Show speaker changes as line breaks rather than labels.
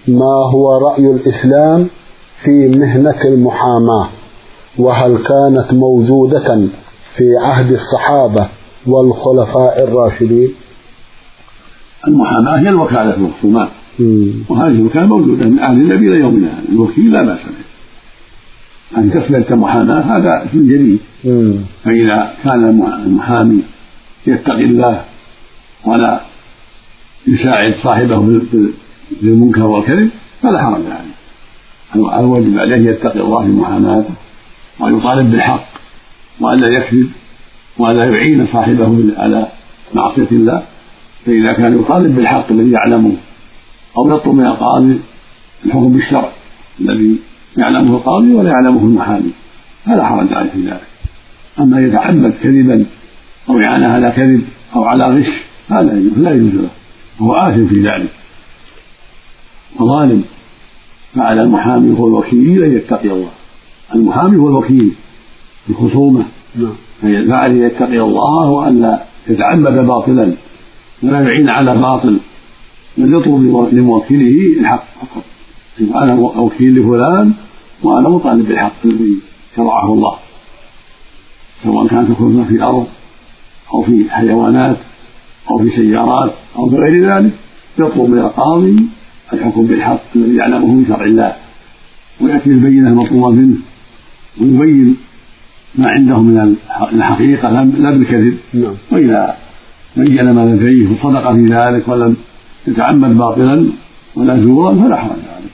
ما هو رأي الإسلام في مهنة المحاماة؟ وهل كانت موجودة في عهد الصحابة والخلفاء الراشدين؟
المحاماة هي الوكالة في الخصومات، وهذه الوكالة موجودة من عهد النبي إلى يومنا. الوكيل لا بأس به أن تسلك محاماة، هذا شيء جديد. فإذا كان المحامي يتقي الله ولا يساعد صاحبه بالمنكر والكذب فلا حرج عليه. الواجب عليه يتقي الله في محاماته ويطالب بالحق وألا يكذب وألا يعين صاحبه على معصية الله. فإذا كان يطالب بالحق الذي يعلمه أو يطلب من القاضي الحكم بالشرع الذي يعلمه القاضي ولا يعلمه المحامي فلا حرج عليه في ذلك. أما يتعمد كذبا أو يعانى على كذب أو على غش هذا لا يجوز له، هو آثم في ذلك وظالم. فعلى المحامي هو الوكيل أن يتقي الله. المحامي هو الوكيل في الخصومة، فعليه يتقي الله وأن لا يتعمد باطلا ولا يعين على باطل، بل يطلب لموكله الحق فقط. أنا وكيل لفلان وأنا مطالب بالحق الذي شرعه الله، سواء كانت الخصومة في أرض أو في حيوانات أو في سيارات أو في غير ذلك. يطلب من القاضي الحكم بالحق الذي يعلمه من شرع الله ويأتي البينة المطلوبة منه ويبين ما عنده من الحقيقة لا بالكذب. وإذا بين ما لديه وصدق في ذلك ولم يتعمد باطلا ولا زورا فلا حرج عليه.